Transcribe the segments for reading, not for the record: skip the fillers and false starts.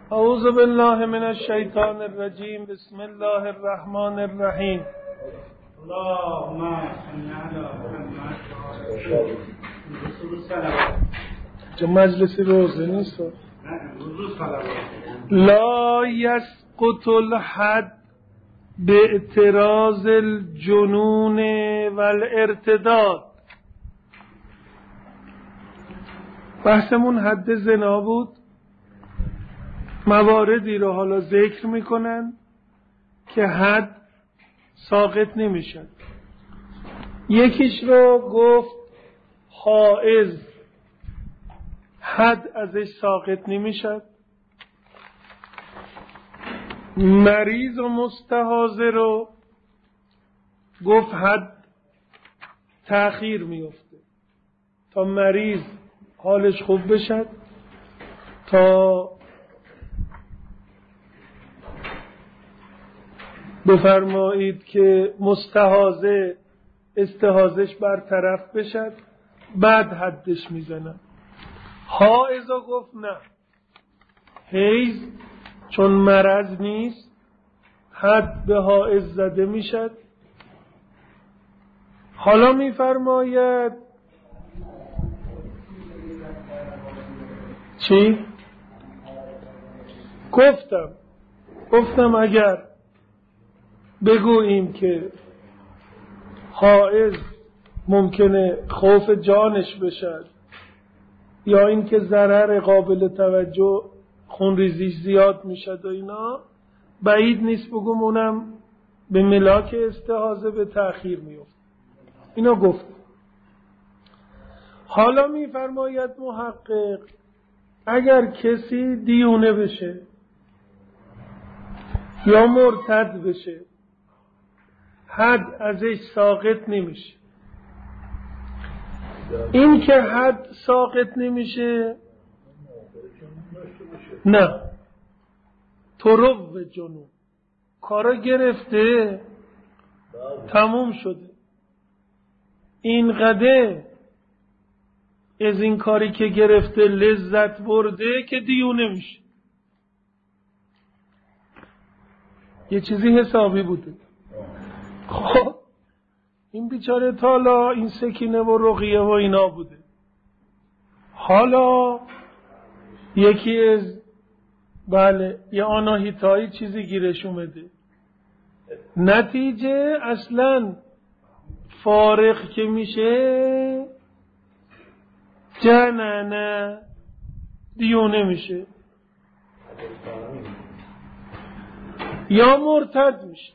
اعوذ بالله من الشیطان الرجیم. بسم الله الرحمن الرحیم. اللهم صل علی محمد. چه مجلسی روزه نیست؟ لا یسقط الحد باعتراض الجنون والارتداد. بحثمون حد زنا بود. مواردی رو حالا ذکر میکنن که حد ساقط نمیشن. یکیش رو گفت حائض حد ازش ساقط نمیشد. مریض و مستحاضه رو گفت حد تأخیر میفته تا مریض حالش خوب بشد، تا بفرمایید که مستحاضه استحاضش برطرف بشد، بعد حدش میزنن. حائضا گفت نه، حیض چون مرض نیست حد به حائض زده میشد. حالا میفرماید چی؟ گفتم اگر بگوییم که حائض ممکنه خوف جانش بشد یا اینکه ضرر قابل توجه خون ریزیش زیاد میشد و اینا، بعید نیست بگم اونم به ملاک استحاضه به تأخیر میفته. اینا گفت. حالا میفرماید محقق اگر کسی دیونه بشه یا مرتد بشه حد ازش ساقط نمیشه. این که حد ساقط نمیشه نه، طرق جنون کارا گرفته تموم شده. اینقدر از این کاری که گرفته لذت برده که دیونه میشه. یه چیزی حسابی بوده. خب این بیچاره تالا این سکینه و رقیه و اینا بوده، حالا یکی از یه آناهیتایی چیزی گیرش اومده، نتیجه اصلا فارغ که میشه جننه دیونه میشه یا مرتد میشه.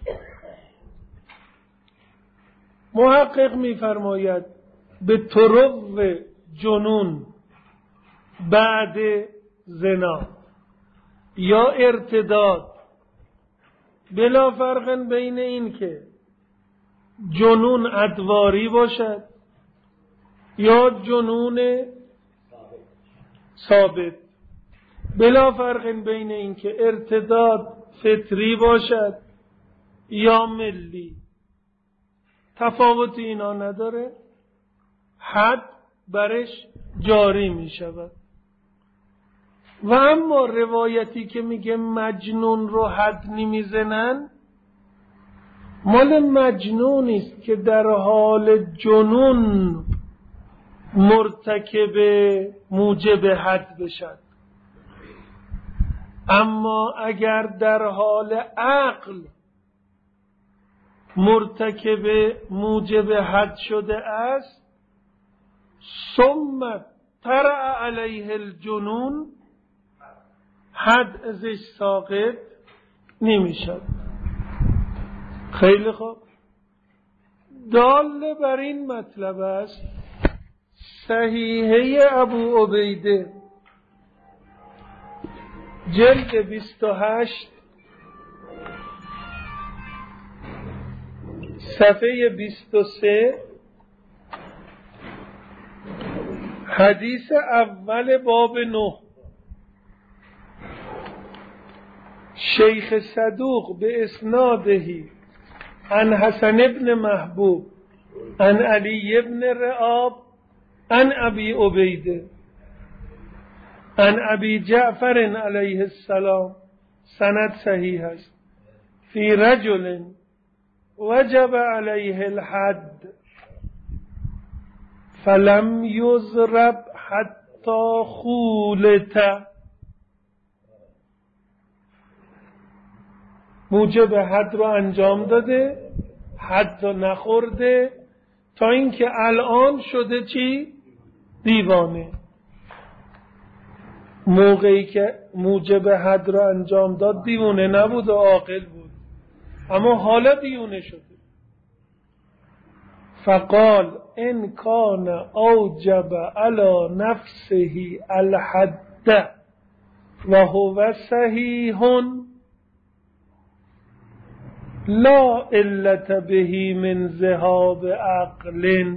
محقق میفرماید به طرق جنون بعد زنا یا ارتداد بلا فرق بین این که جنون ادواری باشد یا جنون ثابت، بلا فرق بین این که ارتداد فطری باشد یا ملی، تفاوتی اینا نداره، حد برش جاری می شود. و اما روایتی که میگه مجنون رو حد نمیزنن مال مجنونی است که در حال جنون مرتکب موجب حد بشد. اما اگر در حال عقل مرتکب موجب حد شده است ثم طرأ علیه الجنون حد ازش ساقط نمیشد. خیلی خوب. دال بر این مطلب است صحیحه ابو عبیده جلد 28 صفحه 23 حدیث اول باب 9. شیخ صدوق به اسنادهی عن حسن ابن محبوب عن علی ابن رعاب عن ابی عبیده عن ابی جعفر علیه السلام، سند صحیح است، فی رجل وجب علیه الحد فلم یضرب حتی خولت. موجب حد رو انجام داده، حد رو نخورده، تا اینکه الان شده چی؟ دیوانه. موقعی که موجب حد رو انجام داد دیوانه نبود و عاقل بود، اما حالا دیوانه شده. فقال ان کان اوجب علی نفسه الحد و هو صحیح لا علت به من ذهاب عقل.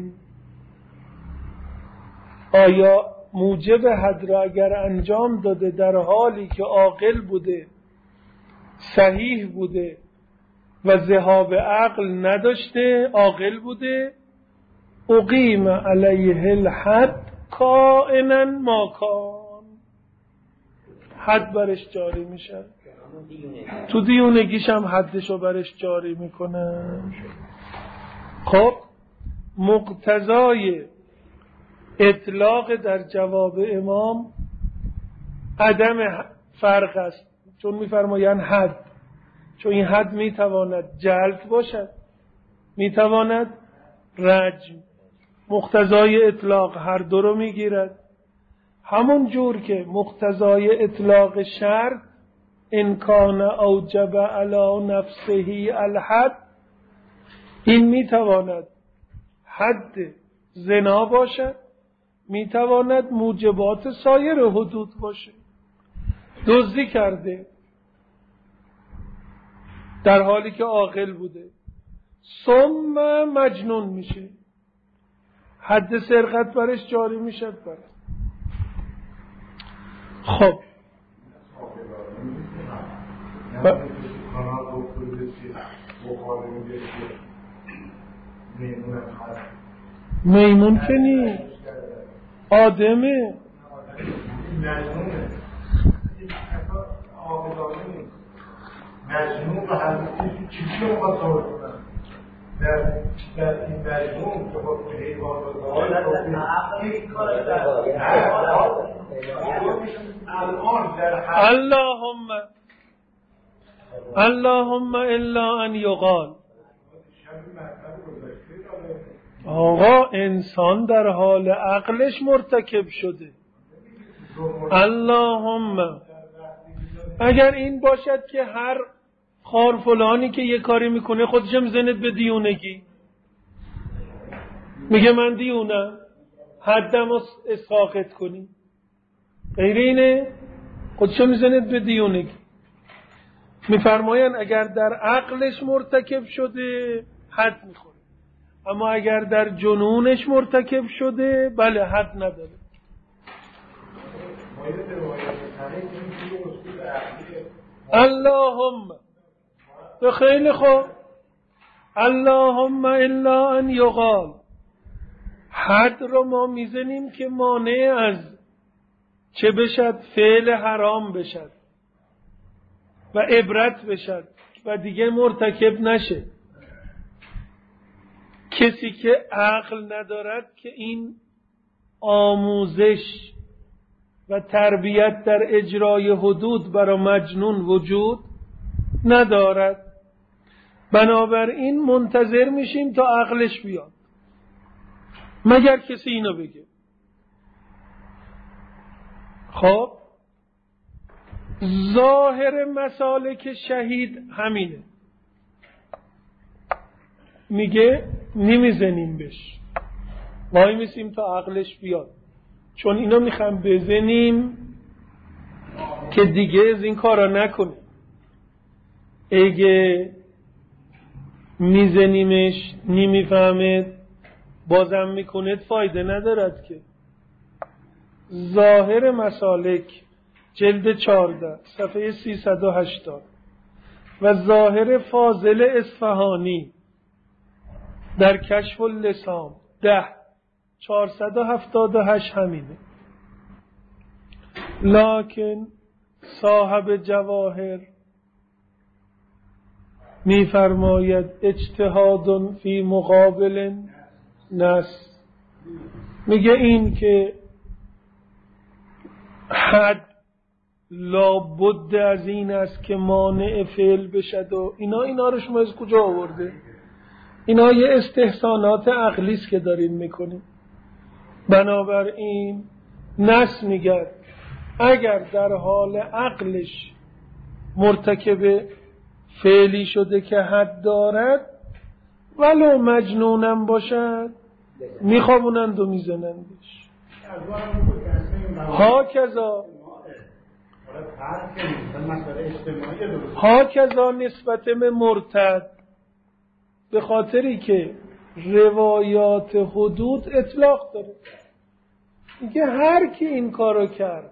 آیا موجب حد را اگر انجام داده در حالی که عاقل بوده، صحیح بوده و ذهاب عقل نداشته، عاقل بوده، اقیم علیه الحد کائنا ما کان، حد برش جاری میشه، تو دیونگیش هم حدشو برش جاری میکنن. خب مقتضای اطلاق در جواب امام عدم فرق است، چون میفرمایند حد، چون این حد میتواند جلد باشد، میتواند رجم. مقتضای اطلاق هر دو رو میگیرد، همون جور که مقتضای اطلاق شرط ان کان اوجب علی نفسه الحد، این میتواند حد زنا باشد، میتواند موجبات سایر حدود باشه. دزدی کرده در حالی که عاقل بوده، ثم مجنون میشه، حد سرقت برش جاری میشه. خب میمون که نی، آدمه، مجنون و حضرتی چیزی رو خواست آورد کنن در این مجنون که با حیوان رو داره اللهم الا ان یقال. آقا انسان در حال عقلش مرتکب شده. اللهم اگر این باشد که هر خار فلانی که یه کاری میکنه خودشم زند به دیونگی، میگه من دیونم، حدم رو ساقط کنی، غیر اینه خودشم میزند به دیونگی. میفرماین اگر در عقلش مرتکب شده حد میخوره، اما اگر در جنونش مرتکب شده بله حد نداره. اللهم به خیلی خوب، اللهم الا ان یقال، حد رو ما میزنیم که مانع از چه بشد؟ فعل حرام بشد و عبرت بشد و دیگه مرتکب نشه. کسی که عقل ندارد که این آموزش و تربیت در اجرای حدود برای مجنون وجود ندارد، بنابراین منتظر میشیم تا عقلش بیاد، مگر کسی اینو بگه. خب ظاهر مسالک شهید همینه، میگه نمیزنیم بهش، وای میسیم تا عقلش بیاد، چون اینو میخوام بزنیم که دیگه از این کارا نکنه. اگه میزنیمش نمیفهمه بازم میکنه فایده ندارد که. ظاهر مسالک جلد 14 صفحه 380 و ظاهر فاضل اصفهانی در کشف اللسان 10 478 همینه. لکن صاحب جواهر میفرماید اجتهاد فی مقابل نص. میگه این که حد لابد از این است که مانع فعل بشد و اینا رو شما از کجا آورده؟ اینا یه استحسانات عقلی است که دارین میکنین. بنابراین نص میگه اگر در حال عقلش مرتکب فعلی شده که حد دارد ولو مجنونم باشد میخوابونند و میزنندش. هاکذا نسبت به مرتد، به خاطری که روایات حدود اطلاق داره. میگه هر کی این کارو کرد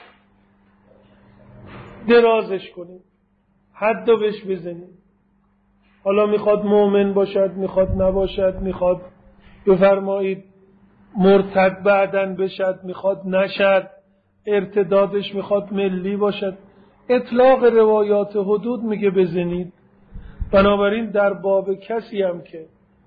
درازش کنید، حدو بهش بزنید. حالا میخواد مؤمن باشد، میخواد نباشد، میخواد بفرمایید مرتد بعدن بشد، میخواد نشد، ارتدادش میخواد ملی باشد، اطلاق روایات حدود میگه بزنید. بنابراین در باب کسی هم که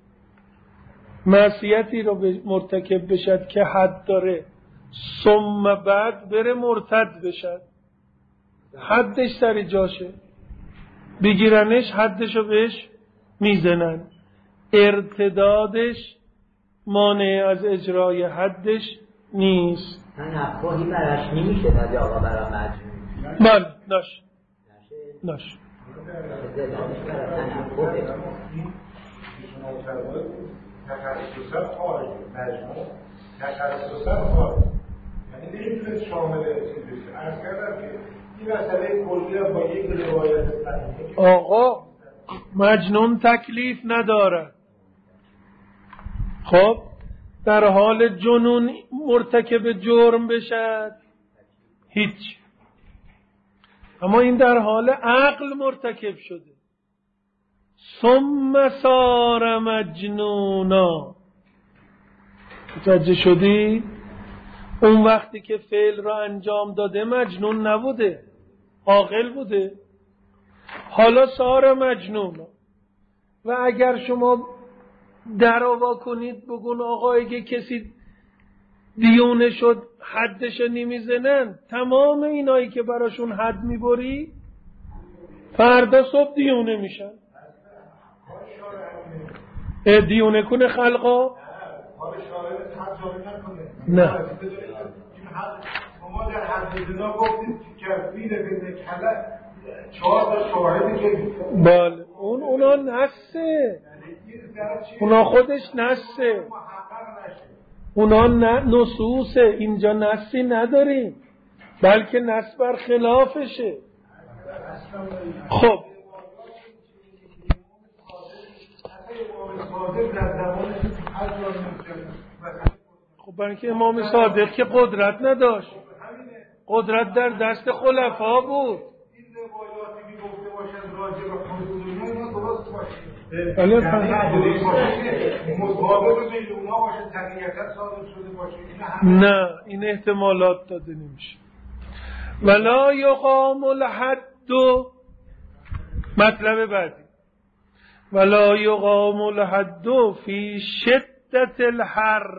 معصیتی رو مرتکب بشد که حد داره ثم بعد بره مرتد بشد، حدش سر جاشه، بگیرنش حدشو بهش میزنن، ارتدادش مانع از اجرای حدش نیست. تنبهی براش نمیشه ولی آقا برا مجنون بله نش تخصصا خارج مجموع تخصصا خارج، یعنی نمیتونه شامل چیز بشه. عرض کردم که این مسئله کلی با یک روایت صحیحه آقا مجنون تکلیف نداره. خب در حال جنون مرتکب جرم بشد هیچ، اما این در حال عقل مرتکب شده. ثم صار مجنونا. متوجه شدی؟ اون وقتی که فعل را انجام داده مجنون نبوده، عاقل بوده. حالا صار مجنونا. و اگر شما دعوا کنید بگون آقا اگه کسی دیونه شد حدش نمیزنن، تمام اینایی که براشون حد میبری فردا صبح دیونه میشن. دیونه کنه خلقا؟ نه. ما در حد زنا گفتیم که کفیل بین کله 4 تا شاهدی که بله اونا نسه، اونا خودش نسه، اونا نصوصه. اینجا نسی نداریم بلکه نس بر خلافشه. خب برای اینکه امام صادق که قدرت نداشت، قدرت در دست خلفا بود. نه این احتمالات داده نمیشه. ولا یقام الحد، مطلب بعدی ولا یقام الحد فی شدت الحر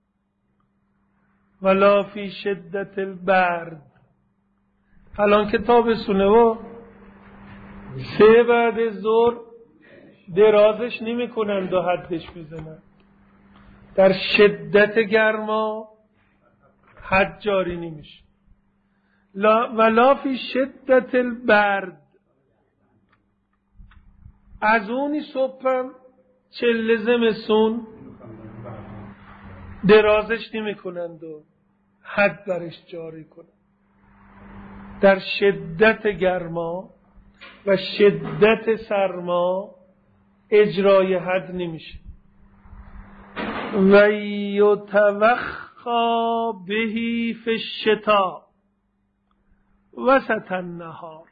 ولا فی شدت البرد. الان که تابستونه و 3 بعد ظهر درازش نمی کنند و حدش میزنند. در شدت گرما حد جاری نمیشه. ولا فی شدت البرد. از اونی صبحم چله زمستون درازش نمی کنند و حد برش جاری کنند. در شدت گرما و شدت سرما اجرای حد نمیشه. و یتوخا بهی فی الشتاء وسط النهار.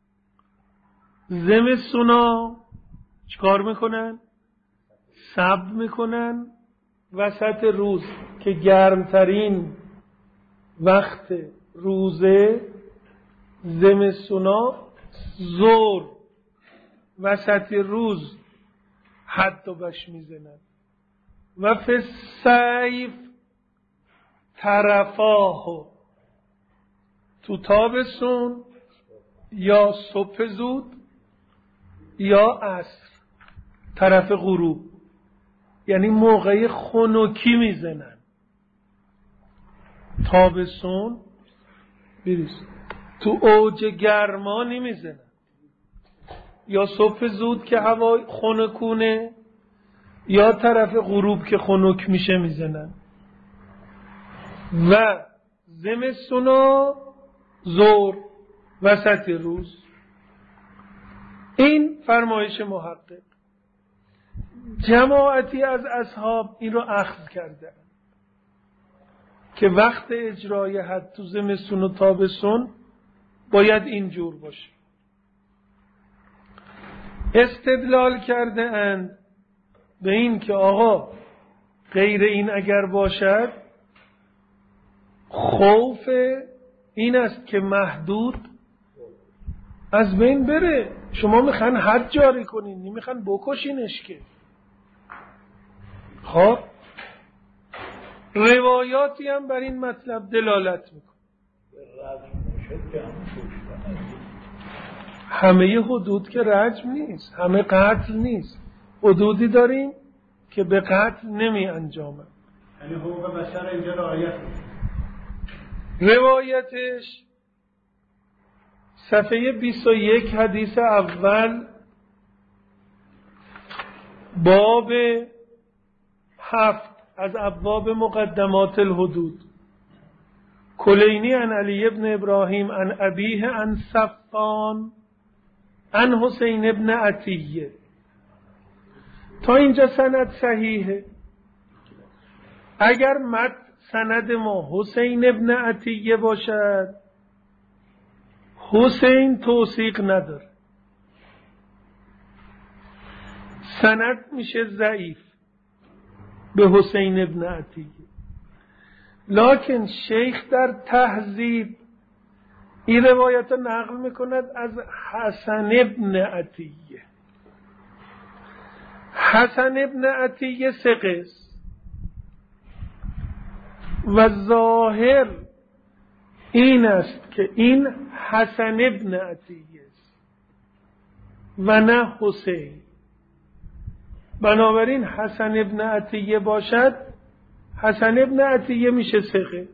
زمستونا چیکار میکنن؟ صبر میکنن وسط روز که گرمترین وقت روزه، زمستونا ظهر وسط روز حد و بش میزنن و فی الصیف طرفاه، تو تابستون یا صبح زود یا عصر طرف غروب، یعنی موقع خنکی میزنن. تابستون بریز تو اوج گرما نمیزنن، یا صبح زود که هوا خنکونه یا طرف غروب که خنک میشه میزنن. و زمستونا ظهر وسط روز. این فرمایش محقق. جماعتی از اصحاب این رو اخذ کردن که وقت اجرای حد تو زمستون و تابستون باید اینجور باشه. استدلال کرده اند به این که آقا غیر این اگر باشد خوف این است که محدود از بین بره. شما میخوان حد جاری کنین، نمیخوان بکشینش که. خب روایاتی هم بر این مطلب دلالت میکنه. همه حدود که رجم نیست، همه قتل نیست. حدودی داریم که به قتل نمی انجامه. یعنی حقوق بشر اینجا رعایت میشه. روایتش صفحه 21 حدیث اول باب 7 از ابواب مقدمات الحدود. کلینی عن علی ابن ابراهیم عن ابیه عن صفان عن حسین ابن عطیه. تا اینجا سند صحیحه. اگر سند ما حسین ابن عطیه باشد، حسین توثیق نداره، سند میشه ضعیف به حسین ابن عطیه. لکن شیخ در تهذیب این روایت نقل میکند از حسن ابن عطیه. حسن ابن عطیه ثقه است و ظاهر این است که این حسن ابن عطیه است و نه حسین. بنابراین حسن ابن عطیه باشد، حسن ابن عطیه میشه ثقه.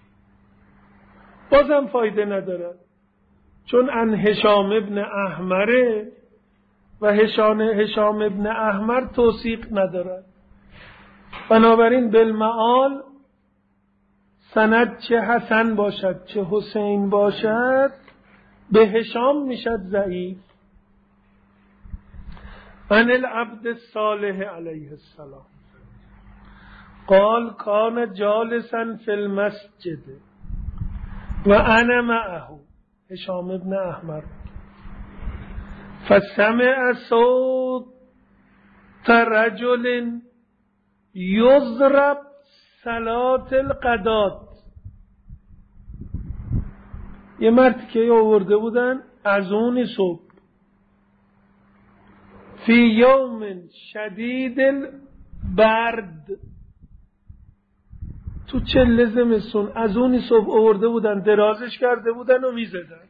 بازم فایده ندارد، چون ان هشام ابن احمره و هشام ابن احمر توثیق ندارد. بنابراین بالمعال سند چه حسن باشد چه حسین باشد به هشام میشد ضعیف. عن العبد الصالح علیه السلام قال کان جالسا فی المسجد و انا معه، هشام ابن احمر، فسمع صوت رجل یضرب صلاة القدات. یه مرد که آورده بودن از اون صبح فی یوم شدید البرد، تو چله زمستون از اون صبح آورده بودن، درازش کرده بودن و میزدن.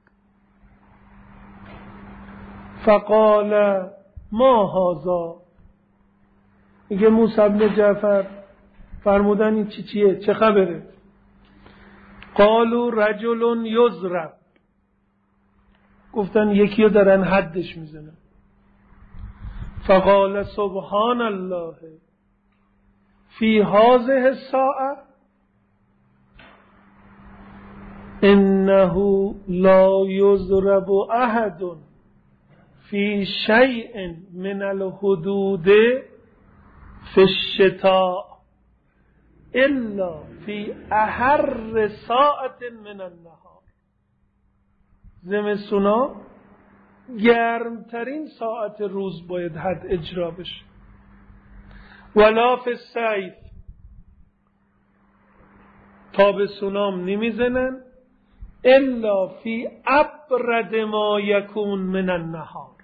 فقال ما هذا، میگه موسی بن جعفر فرمودن این چیه، چه خبره؟ قالوا رجل یضرب، گفتن یکی رو دارن حدش میزنن. فقال سبحان الله فی هذه الساعه انه لا یضرب احد فی شیء من الحدود فی الشتاء الا فی احر ساعت من النهار. زمستونا گرمترین ساعت روز باید حد اجرا بشه. ولا فی الصیف، تابستونام نمیزنن الا فی ابرد ما یکون من النهار.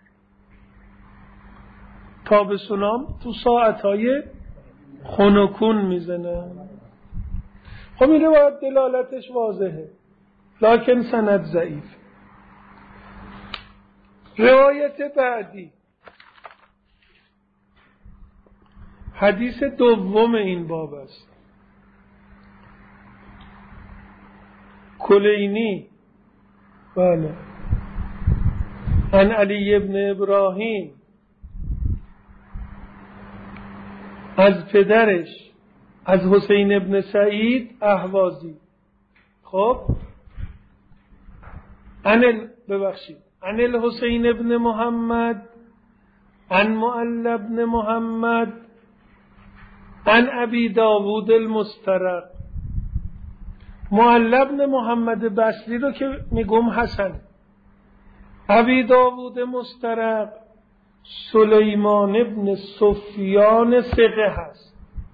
تابستونام تو ساعتهای خنکون میزنه. خب این روایت دلالتش واضحه لکن سند ضعیف. روایت بعدی حدیث دوم این باب است. کلینی بله عن علی ابن ابراهیم از پدرش از حسین ابن سعید اهوازی. خب عن الحسین ابن محمد عن معل ابن محمد عن ابی داوود المسترق. معل ابن محمد بصری رو که میگم حسن، ابی داوود مسترق سلیمان ابن سفیان ثقه هست.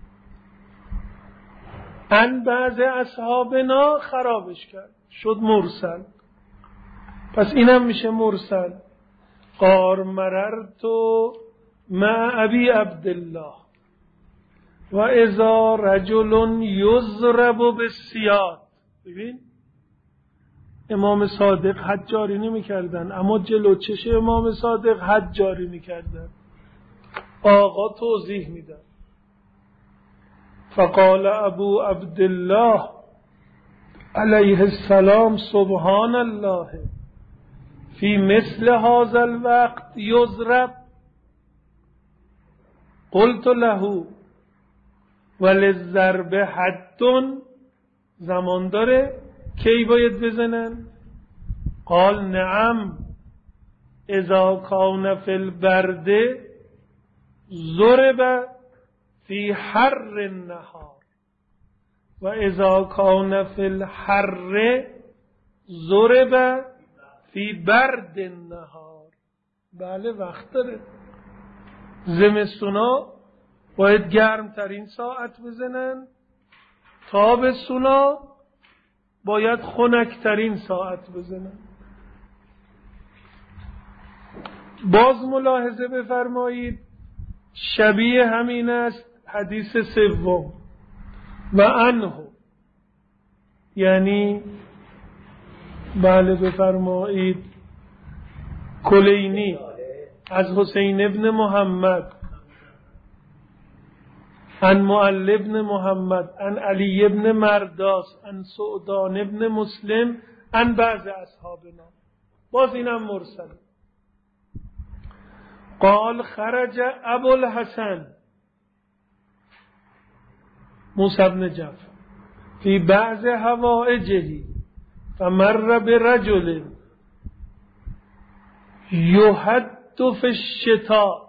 ان بعض اصحابنا خرابش کرد شد مرسل، پس اینم میشه مرسل. قال مررت مع ابی عبدالله و اذا رجل یضرب بالسیاد. ببین امام صادق حد جاری نمی کردن، اما جلو چش امام صادق حد جاری می کردن. آقا توضیح میدن. فقال ابو عبدالله علیه السلام سبحان الله فی مثل هذا الوقت یضرب. قلت له وللضرب حد، زمان داره کی باید بزنن؟ قال نعم اذا کان فی البرد ضرب فی حر النهار و اذا کان فی الحر ضرب فی برد النهار. بله وقت داره. زمستونا باید گرم ترین ساعت بزنن، تابستونا باید خنک ترین ساعت بزنن. باز ملاحظه بفرمایید شبیه همین است حدیث سوم. و عنه یعنی بله بفرمایید کلینی از حسین ابن محمد عن معل ابن محمد عن علی ابن مرداس عن سعدان ابن مسلم عن بعض اصحابنا. باز اینم مرسل. قال خرج ابو الحسن موسی بن جعفر فی بعض حوائجه فمر برجل یحد فی الشتاء.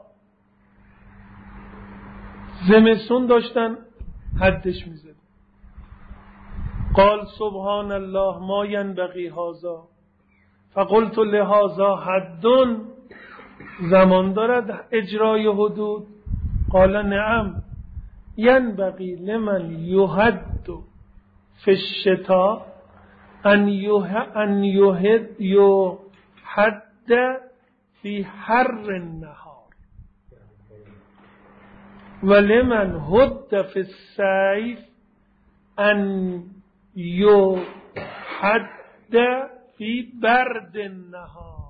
زمستون داشتن حدش میزد. قال سبحان الله ما ینبغی هذا فقلت لهذا حد، زمان دارد اجرای حدود؟ قال نعم ینبغی لمن یحد فی الشتاء ان یحد فی حر النهار ولمن حد فی الصیف ان یحد فی برد النهار.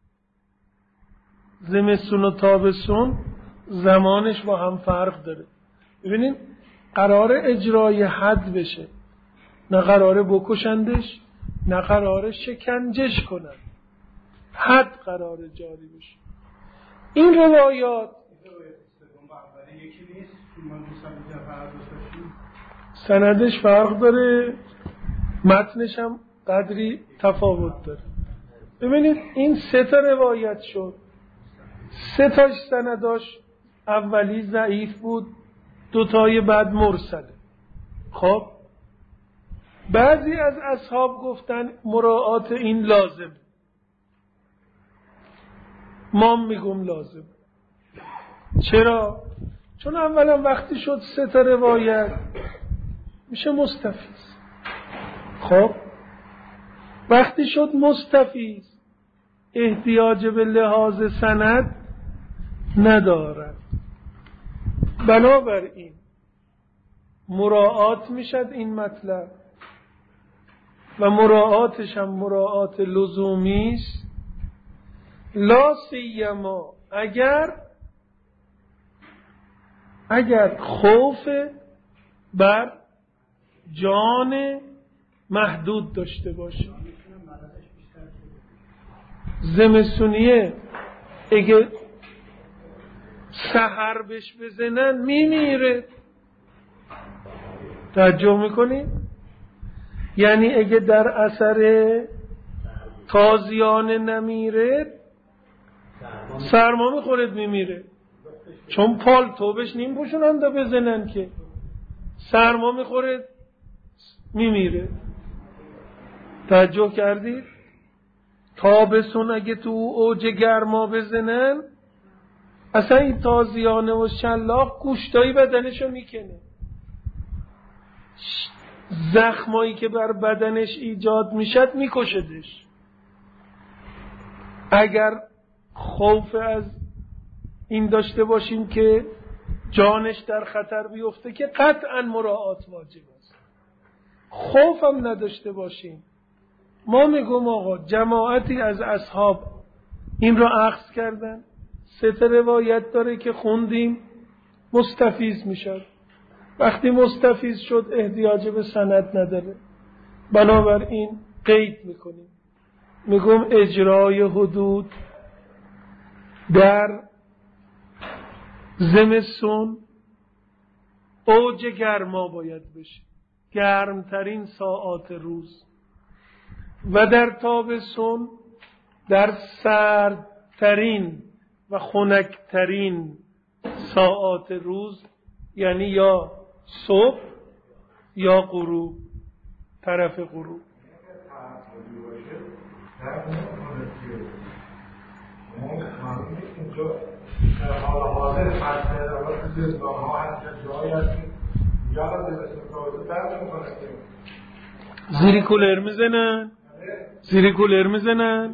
زمستون و تابستون زمانش با هم فرق داره. ببینید قرار اجرای حد بشه، نه قراره بکشندش، نه قراره شکنجش کنن. حد قراره جاری بشه. این روایات سندش فرق داره، متنش هم قدری تفاوت داره. ببینید این سه تا روایت شد، سه تاش سنداش اولی ضعیف بود، دوتای بعد مرسله. خب بعضی از اصحاب گفتن مراعات این لازم، ما میگم لازم. چرا؟ چون اولا وقتی شد سه تا روایت میشه مستفیض. خب وقتی شد مستفیض احتیاج به لحاظ سند ندارد. بنابراین مراعات میشد این مطلب و مراعاتش هم مراعات لزومی است، لا سیما اگر خوف بر جان محدود داشته باشه. زمستونیه اگه سحر بهش بزنن میمیره. توجه میکنی؟ یعنی اگه در اثر تازیانه نمیره سرما میخورد میمیره، چون پالتو بهش نیم پوشونن دا بزنن که سرما میخورد میمیره. توجه کردید؟ تابستون اگه تو اوج گرما بزنن اصلا این تازیانه و شلاق گوشتایی بدنشو میکنه، زخمایی که بر بدنش ایجاد میشد میکشدش. اگر خوف از این داشته باشیم که جانش در خطر بیفته که قطعا مراعات واجب است. خوف هم نداشته باشیم، ما میگم آقا جماعتی از اصحاب این را اخذ کردن، 3 روایت داره که خوندیم مستفیض میشد. وقتی مستفیض شد احتیاج به سند نداره، بنابراین قید میکنیم، میگم اجرای حدود در زمستون اوج گرما باید بشه، گرمترین ساعات روز، و در تابستون در سردترین و خنکترین ساعات روز، یعنی یا صبح یا غروب، طرف غروب. حالا حاضر حتی زندان ها هست جایی هست یا زیری کولر میزنن، زیری کولر میزنن،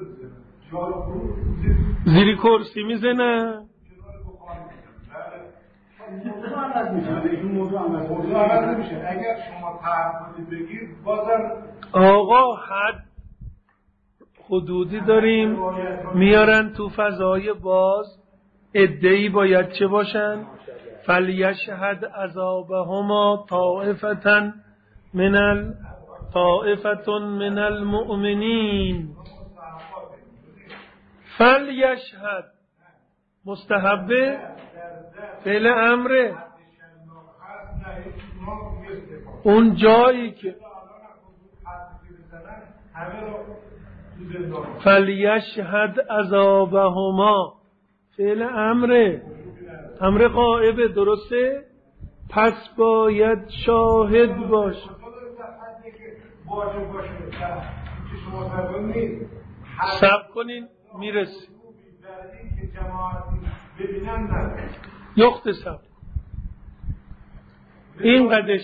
زیری کرسی میزنن. اگر شما تعهدی بگید بازم آقا حد حدودی داریم میارن تو فضای باز، عده‌ای باید چه باشن؟ فلیشهد عذابهما طائفة من المؤمنین. فلیشهد مستحبه فعل امره، اون جایی که فلیشهد عذابهما فعل امره، امر غائبه، درسته؟ پس باید شاهد باش. صبر کنین میرسی یخت صبر این قدش.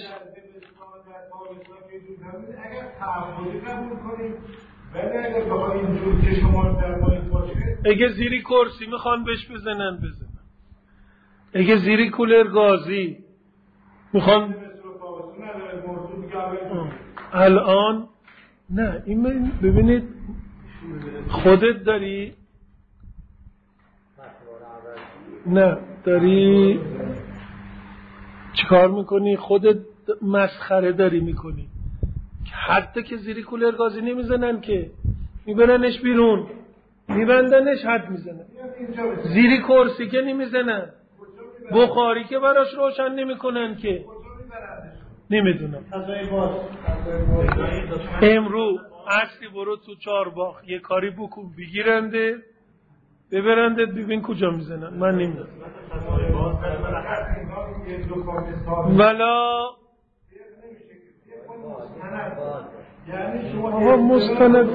اگر تعهدی قبول کنیم ولی اگر بخواهیم اینجور که شما در باید باشه، اگه زیری کرسی میخوان بهش بزنن، اگه زیری کولر گازی میخوان الان نه. این ببینید خودت داری نه داری چیکار میکنی؟ خودت مسخره داری میکنی. حتی که زیری کولر گازی نمیزنن که، میبرنش بیرون میبندنش، حد میزنن. زیری کرسی که نمیزنن، بخاری که براش روشن نمیکنن که، نمیدونم. امرو اصلی برو تو چارباغ یه کاری بکن بگیرنده ببرنده ببین کجا میزنن. من نمیدونم. ولا آقا مستند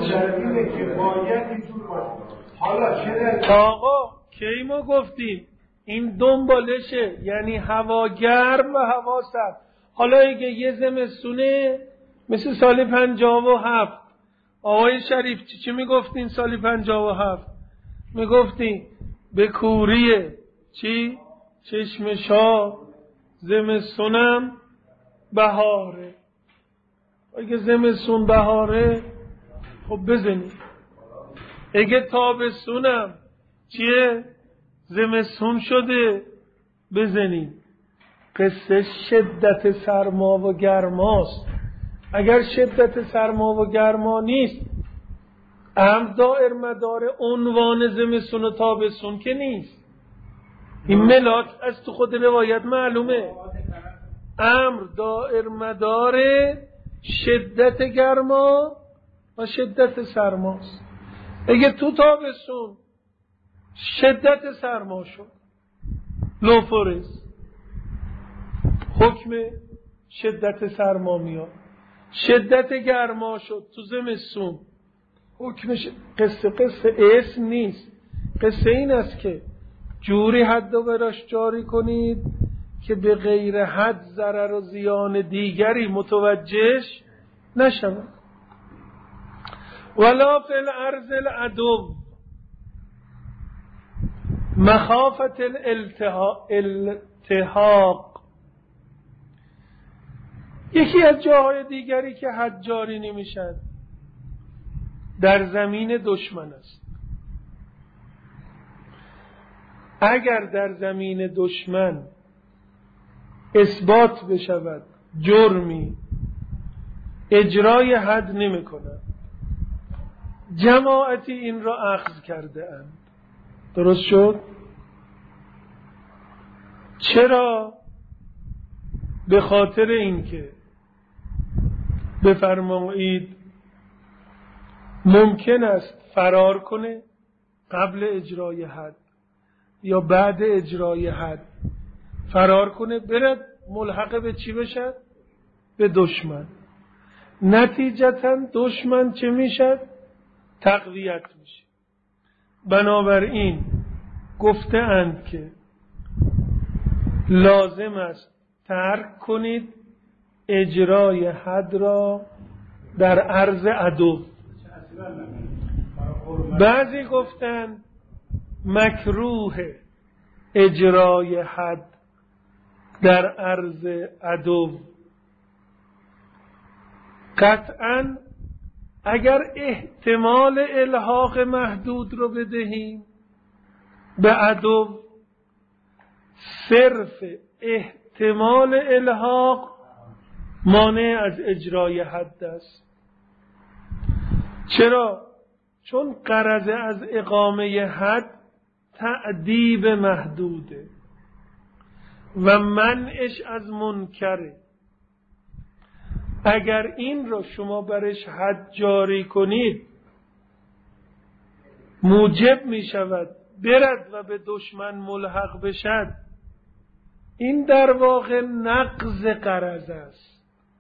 آقا کی ما گفتیم این دنبالشه، یعنی هوا گرم و هوا سرد. حالا اگه یه زمستونه مثل سال 57 آقای شریف چی میگفتین سالی 57؟ میگفتین به کوری چی؟ چشمشا زمستونم بهاره. اگه زمستون بهاره خب بزنید. اگه تابستونم چیه؟ زمستون شده بزنید. قصه شدت سرما و گرماست. اگر شدت سرما و گرما نیست، امر دائر مدار عنوان زمستون و تابستون که نیست. این ملاک از تو خود روایت معلومه. امر دائر مدار شدت گرما و شدت سرماست. اگه تو تابستون شدت سرما شد، لوفورس حکم شدت سرما میاد. شدت گرما شد تو زمستون، حکمش قصه اسم نیست. قصه این است که جوری حد و براش جاری کنید که به غیر حد ضرر و زیان دیگری متوجهش نشود. ولا فی الارض العدو مخافت الالتحاق. یکی از جاهای دیگری که حد جاری نمیشد در زمین دشمن است. اگر در زمین دشمن اثبات بشود جرمی، اجرای حد نمی کند. جماعتی این را اخذ کرده اند. درست شد؟ چرا؟ به خاطر اینکه بفرمایید ممکن است فرار کنه قبل اجرای حد یا بعد اجرای حد. فرار کنه برد ملحق به چی بشد؟ به دشمن. نتیجتاً دشمن چه میشد؟ تقویت میشه. بنابراین گفته اند که لازم است ترک کنید اجرای حد را در عرض عدو. بعضی گفتند مکروه اجرای حد در عرض عدو. قطعاً اگر احتمال الحاق محدود رو بدهیم به عدو، صرف احتمال الحاق مانع از اجرای حد است. چرا؟ چون غرض از اقامه حد تعذیب محدوده و منعش از منکره. اگر این را شما برش حد جاری کنید موجب می شود برد و به دشمن ملحق بشد، این در واقع نقض غرض است.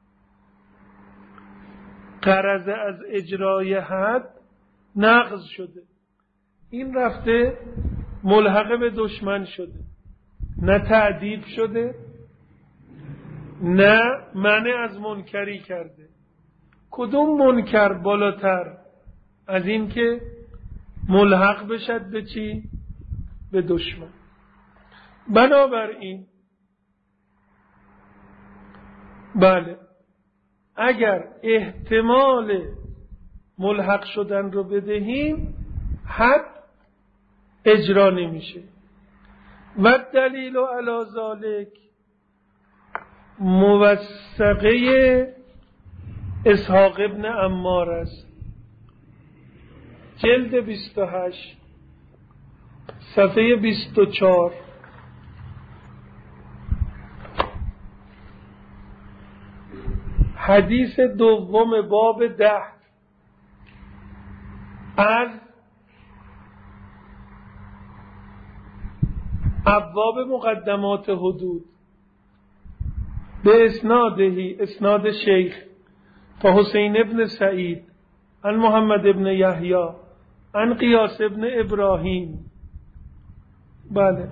غرض از اجرای حد نقض شده، این رفته ملحق به دشمن شده، نه تعذیب شده نه منع از منکری کرده. کدوم منکر بالاتر از این که ملحق بشد به چی؟ به دشمن. بنابراین بله، اگر احتمال ملحق شدن رو بدهیم حد اجرا نمیشه. و دلیل علی ذالک موثقه اسحاق ابن عمار است، جلد 28 صفحه 24. حدیث دوم باب 10 از ابواب مقدمات حدود به اسنادهی، اسناد شیخ فحسین ابن سعید عن محمد ابن یحیی عن قیاس ابن ابراهیم. بله،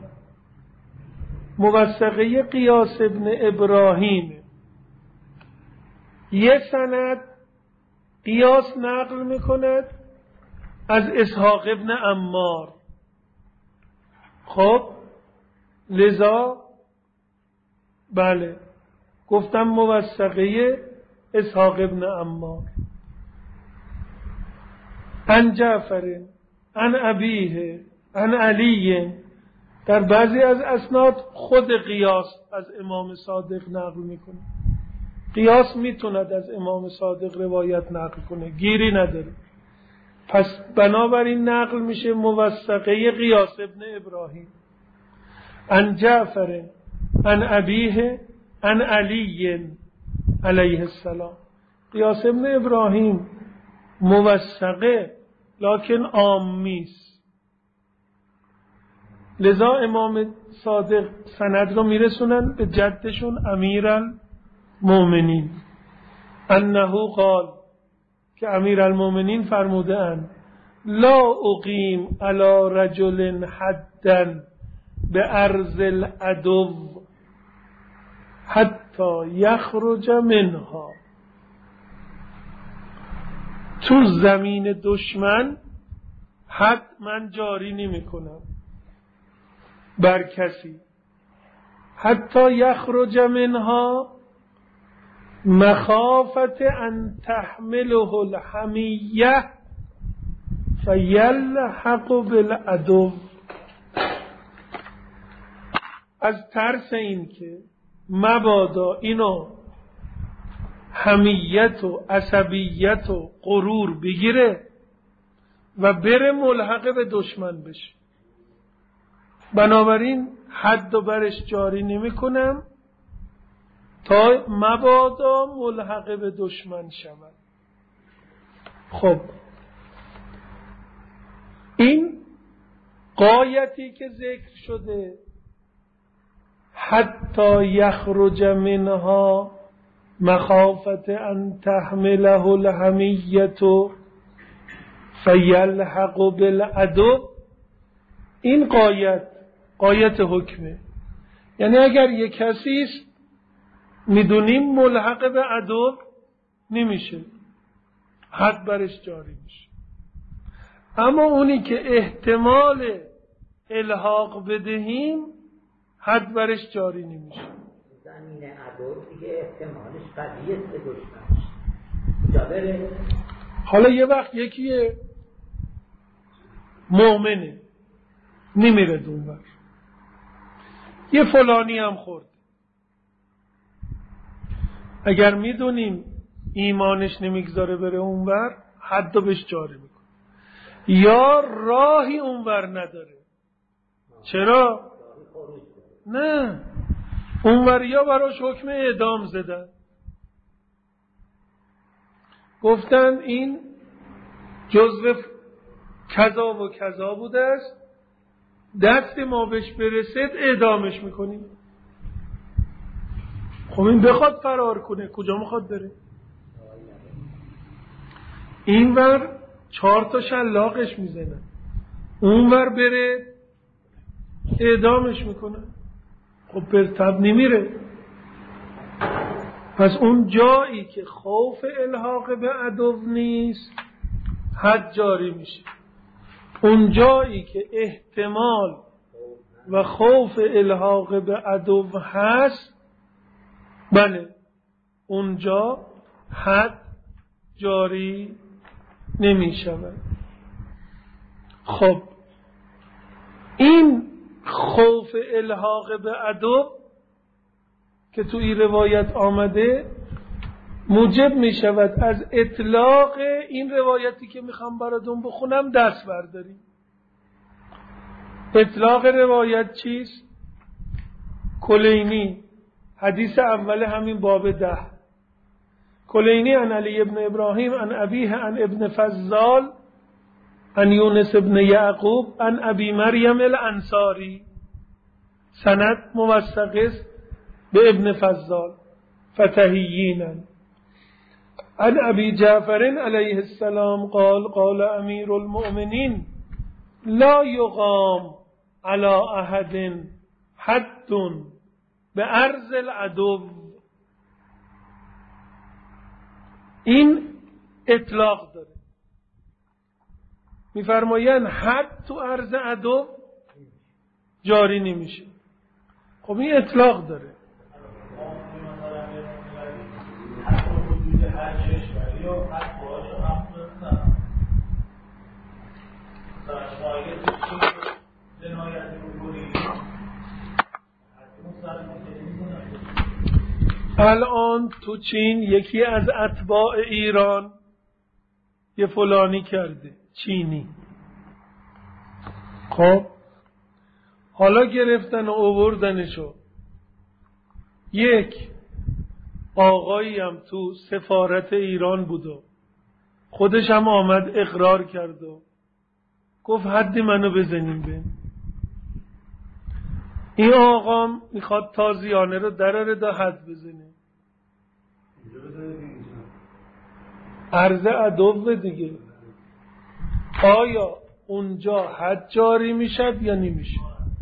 موثقه قیاس ابن ابراهیم. یه سند قیاس نقل میکند از اسحاق ابن عمار. خب لذا بله گفتم موثقه اسحاق ابن عمار. عن جعفر عن ابیه عن علی. در بعضی از اسناد خود قیاس از امام صادق نقل میکنه. قیاس میتوند از امام صادق روایت نقل کنه، گیری نداره. پس بنابراین نقل میشه موثقه قیاس ابن ابراهیم. عن جعفر عن ابیه عن علی علیه السلام. قیاس ابن ابراهیم موثقه لکن عامیست. لذا امام صادق سند رو میرسونن به جدشون امیرالمؤمنین انه قال، که امیرالمؤمنین فرموده اند لا اقیم علی رجل حدا بارض العدو حتی یخرج منها. تو زمین دشمن حد من جاری نمی کنم بر کسی حتی یخرج منها مخافت ان تحمله الحمیه فیلحق بالعدو. از ترس این که مبادا اینو حمیت و عصبیت و غرور بگیره و بره ملحق به دشمن بشه، بنابراین حد و برش جاری نمی کنم تا مبادا ملحق به دشمن شود. خب این غایتی که ذکر شده حتی یخرج منها مخافت ان تحمله الحمیة فیلحق بالعدو، این غایت حکمه. یعنی اگر یک کسی است میدونیم ملحق به عدو نمیشه، حد برش جاری میشه. اما اونی که احتمال الحاق بدهیم حد برش جاری نمیشه. زمین عدو دیگه احتمالش قویه به دشمنش جا بره. حالا یه وقت یکی مؤمنه نمیره دونور، یه فلانی هم خورد، اگر میدونیم ایمانش نمیگذاره بره اونور حد رو بهش جاری میکنه. یا راهی اونور نداره. چرا؟ نه، اونوریا براش حکم اعدام زدن، گفتن این جزو کذا و کذا بوده است، دست ما بهش برسید اعدامش میکنیم. خب این بخواد فرار کنه کجا میخواد بره؟ اینور 4 تا شلاقش میزنن، اونور بره اعدامش میکنن. خب برتب نمیره. پس اون جایی که خوف الحاق به عدو نیست حد جاری میشه. اون جایی که احتمال و خوف الحاق به عدو هست بله اونجا حد جاری نمیشود. خب این خوف الحاق به عدو که تو این روایت آمده موجب می شود از اطلاق این روایتی که میخوام براتون بخونم دست برداریم. اطلاق روایت چیست؟ کلینی حدیث اول همین باب 10. کلینی عن علی ابن ابراهیم عن ابیه عن ابن فضال عن یونس ابن یعقوب عن ابی مریم الانصاری. سند موثق است به ابن فضال فتحیین. عن ابی جعفر علیه السلام قال قال امیر المؤمنین لا یقام علی احد حد بعرض العدو. این اطلاق داره. میفرمایند حد تو عرض عدو جاری نمیشه. خب این اطلاق داره. الان تو چین یکی از اتباع ایران یه فلانی کرده، چینی. خب حالا گرفتن و آوردنشو. یک آقایی هم تو سفارت ایران بود و خودش هم آمد اقرار کرد و گفت حد منو بزنیم به. این آقام میخواد تازیانه رو دراره دا حد بزنه. عرض عدو دیگه. آیا اونجا حد جاری میشد یا نمیشه؟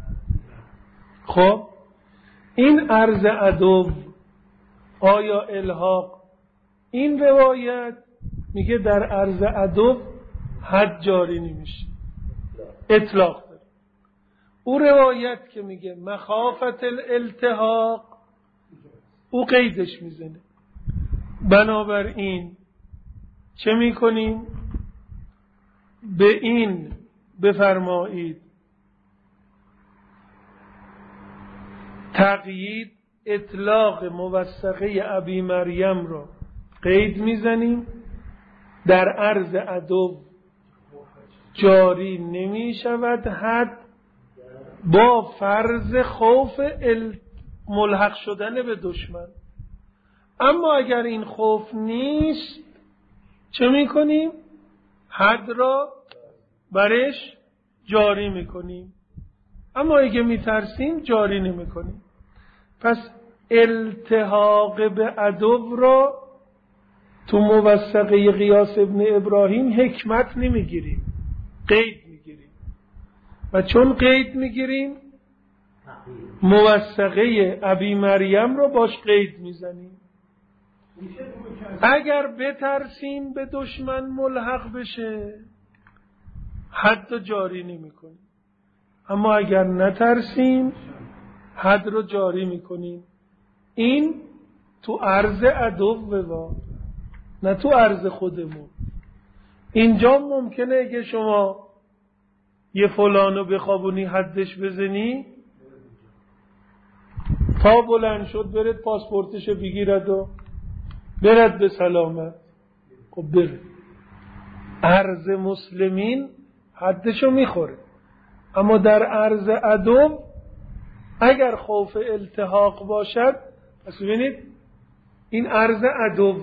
خب این عرض عدو آیا الحاق؟ این روایت میگه در عرض عدو حد جاری نمیشه، اطلاق داره. او روایت که میگه مخافت الالتحاق، او قیدش میزنه. بنابراین چه میکنیم؟ به این بفرمایید تقیید اطلاق موثقه ابی مریم را قید میزنیم. در عرض عدو جاری نمی شود حد با فرض خوف ملحق شدن به دشمن. اما اگر این خوف نیست چه میکنیم؟ حد را برش جاری میکنیم. اما اگه میترسیم جاری نمیکنیم. پس التحاق به عدو را تو موثقه قیاس ابن ابراهیم حکمت نمیگیریم، قید میگیریم. و چون قید میگیریم موثقه ابی مریم رو باش قید میزنیم. اگر بترسیم به دشمن ملحق بشه حد رو جاری نمی کنیم. اما اگر نترسیم حد رو جاری می کنیم. این تو عرض عدو نه تو عرض خودمون. اینجا ممکنه اگه شما یه فلانو بخوابونی حدش بزنی تا بلند شد برد پاسپورتشو بگیرد و برد به سلامت. خب بره. عرض مسلمین حدشو میخوره. اما در عرض عدو اگر خوف التحاق باشد، پس ببینید این عرض عدو.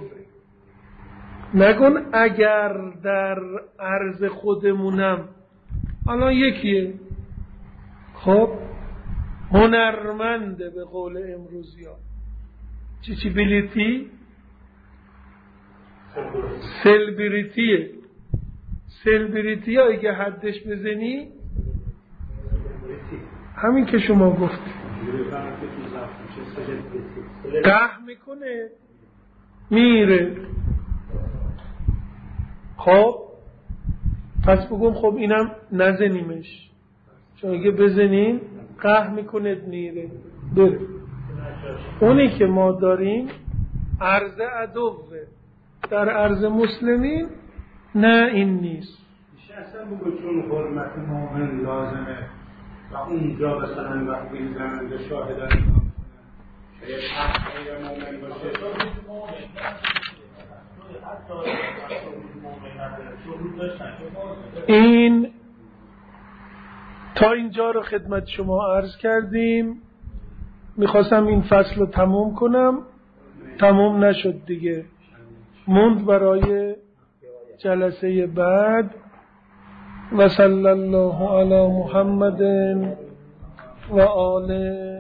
نگون اگر در عرض خودمونم الان یکیه خب هنرمنده به قول امروزی ها چی بلیتی سلبریتی ها اگه حدش بزنی همین که شما گفتی قهر میکنه میره. خب پس بگم خب اینم نزنیمش، چون اگه بزنیم قهر میکنه میره بره. اونی که ما داریم عرض عدوه. در عرض مسلمین نه این نیست. میشه اصلا بگو چون حرمت مومن لازمه و اونجا مثلا وقتی زننده شاهدن شاید حق غیر مومن باشه این تا اینجا رو خدمت شما عرض کردیم. میخواستم این فصل رو تموم کنم، تموم نشد دیگه، موند برای جلسه بعد. و صلی الله علی محمد و آله